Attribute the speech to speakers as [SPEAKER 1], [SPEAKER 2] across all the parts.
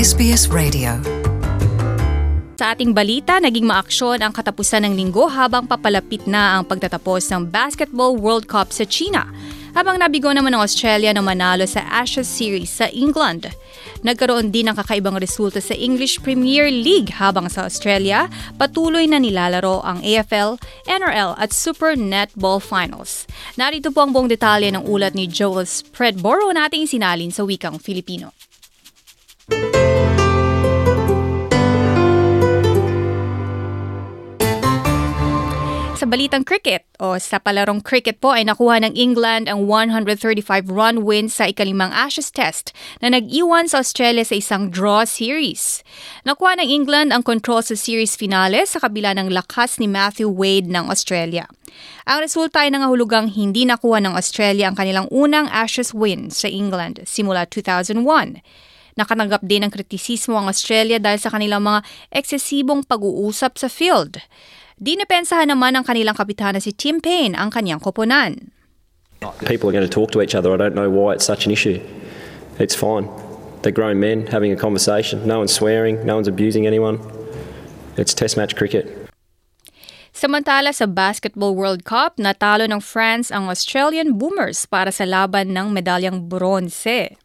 [SPEAKER 1] SBS Radio.
[SPEAKER 2] Sa ating balita, naging maaksyon ang katapusan ng linggo habang papalapit na ang pagtatapos ng Basketball World Cup sa China. Habang nabigo naman ng Australia na manalo sa Ashes Series sa England. Nagkaroon din ng kakaibang resulta sa English Premier League habang sa Australia, patuloy na nilalaro ang AFL, NRL at Super Netball Finals. Narito po ang buong detalye ng ulat ni Joel Spreadborough nating sinalin sa wikang Filipino. Sa balitang cricket o sa palarong cricket po ay nakuha ng England ang 135-run win sa ikalimang Ashes Test na nag-iwan sa Australia sa isang draw series. Nakuha ng England ang control sa series finale sa kabila ng lakas ni Matthew Wade ng Australia. Ang resulta ay nangahulugang hindi nakuha ng Australia ang kanilang unang Ashes win sa England simula 2001. Nakatanggap din ng kritisismo ang Australia dahil sa kanilang mga eksesibong pag-uusap sa field. Dinipensahan naman ng kanilang kapitana si Tim Paine ang kanyang koponan.
[SPEAKER 3] People are going to talk to each other. I don't know why it's such an issue. It's fine. They're grown men having a conversation. No one's swearing. No one's abusing anyone. It's test match cricket.
[SPEAKER 2] Samantala sa Basketball World Cup, natalo ng France ang Australian Boomers para sa laban ng medalyang bronze.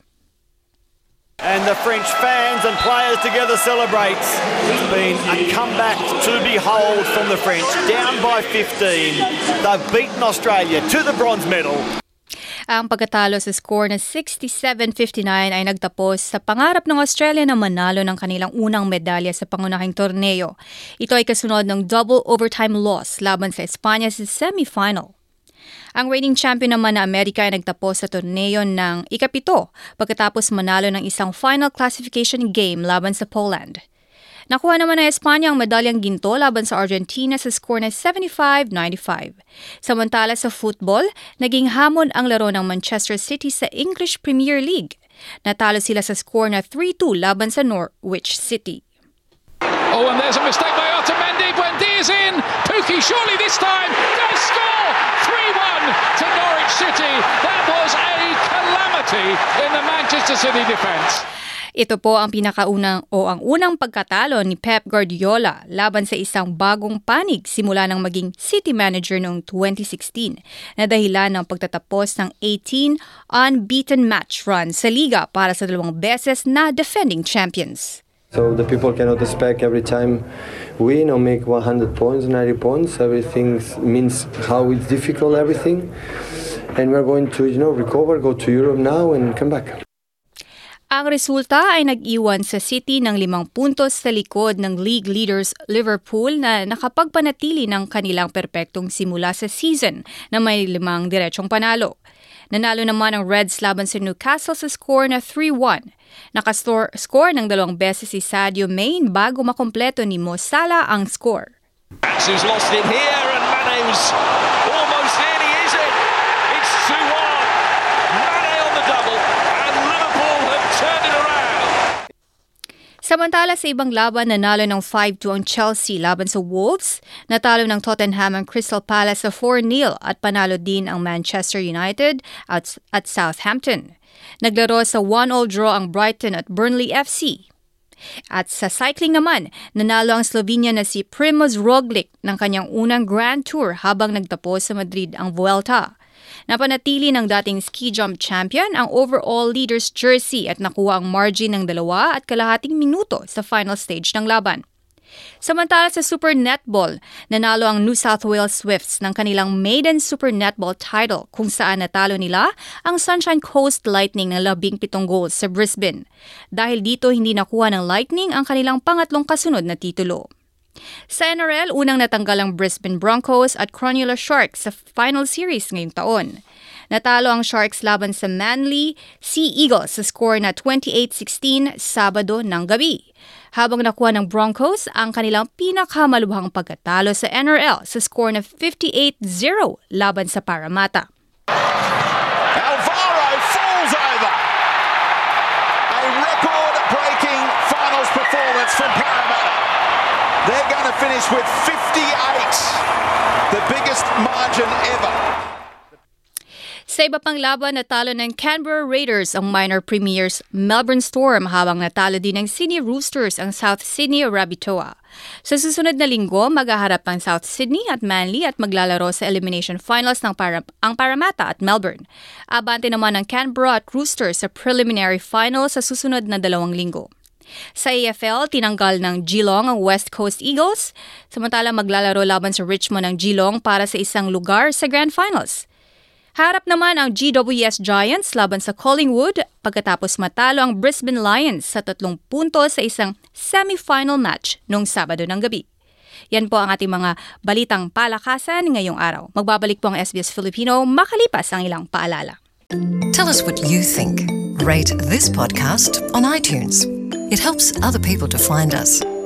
[SPEAKER 4] And the French fans and players together celebrates. It's been a comeback to behold from the French. Down by 15. They've beaten Australia to the bronze medal.
[SPEAKER 2] Ang pagkatalo sa score na 67-59 ay nagtapos sa pangarap ng Australia na manalo ng kanilang unang medalya sa pangunahing torneo. Ito ay kasunod ng double overtime loss laban sa Espanya sa semi-final. Ang reigning champion naman na Amerika ay nagtapos sa torneo ng ikapito pagkatapos manalo ng isang final classification game laban sa Poland. Nakuha naman ng Espanya ang medalyang ginto laban sa Argentina sa score na 75-95. Samantala sa football, naging hamon ang laro ng Manchester City sa English Premier League. Natalo sila sa score na 3-2 laban sa Norwich City.
[SPEAKER 5] Oh, and there's a mistake by Otamendi. Buendia is in. Pukki surely this time. They score 3-1 to Norwich City. That was a calamity in the Manchester City defence.
[SPEAKER 2] Ito po ang ang unang pagkatalo ni Pep Guardiola laban sa isang bagong panig simula nang maging City manager noong 2016 na dahilan ng pagtatapos ng 18 unbeaten match run sa liga para sa 2 beses na defending champions.
[SPEAKER 6] So the people cannot expect every time win or make 100 points, 90 points. Everything means how it's difficult, everything. And we're going to, recover, go to Europe now and come back.
[SPEAKER 2] Ang resulta ay nag-iwan sa City ng 5 puntos sa likod ng league leaders Liverpool na nakapagpanatili ng kanilang perpektong simula sa season na may 5 diretsong panalo. Nanalo naman ang Reds laban sa Newcastle sa score na 3-1. Nakascore ng 2 beses si Sadio Mane bago makompleto ni Mo Salah ang score.
[SPEAKER 4] Who's lost it here and Mane's almost nearly is it. It's 2-1. Mane on the double and Liverpool have turned it around.
[SPEAKER 2] Samantala sa ibang laban, nanalo ng 5-2 ang Chelsea laban sa Wolves. Natalo ng Tottenham ang Crystal Palace sa 4-0 at panalo din ang Manchester United at Southampton. Naglaro sa 1-1 draw ang Brighton at Burnley FC. At sa cycling naman, nanalo ang Slovenia na si Primož Roglič ng kanyang unang Grand Tour habang nagtapos sa Madrid ang Vuelta. Napanatili ng dating ski jump champion ang overall leader's jersey at nakuha ang margin ng 2.5 minuto sa final stage ng laban. Samantala sa Super Netball, nanalo ang New South Wales Swifts ng kanilang maiden Super Netball title kung saan natalo nila ang Sunshine Coast Lightning ng 17 goals sa Brisbane. Dahil dito hindi nakuha ng Lightning ang kanilang pangatlong kasunod na titulo. Sa NRL, unang natanggal ang Brisbane Broncos at Cronulla Sharks sa final series ngayong taon. Natalo ang Sharks laban sa Manly Sea Eagles sa score na 28-16 Sabado ng gabi. Habang nakuha ng Broncos ang kanilang pinakamalubhang pagkatalo sa NRL sa score na 58-0 laban sa Parramatta.
[SPEAKER 4] Alvaro falls over. A record-breaking finals performance from Parramatta. They're going to finish with 58, the biggest margin ever.
[SPEAKER 2] Sa Sa iba pang laban, natalo ng Canberra Raiders ang minor premiers Melbourne Storm habang natalo din ng Sydney Roosters ang South Sydney Rabbitoh. Sa susunod na linggo, maghaharap ang South Sydney at Manly at maglalaro sa elimination finals ng ang Parramatta at Melbourne. Abante naman ang Canberra at Roosters sa preliminary finals sa susunod na 2 linggo. Sa AFL, tinanggal ng Geelong ang West Coast Eagles, samantalang maglalaro laban sa Richmond ang Geelong para sa isang lugar sa Grand Finals. Harap naman ang GWS Giants laban sa Collingwood pagkatapos matalo ang Brisbane Lions sa 3 puntos sa isang semi-final match noong Sabado ng gabi. Yan po ang ating mga balitang palakasan ngayong araw. Magbabalik po ang SBS Filipino makalipas ang ilang paalala.
[SPEAKER 1] Tell us what you think. Rate this podcast on iTunes. It helps other people to find us.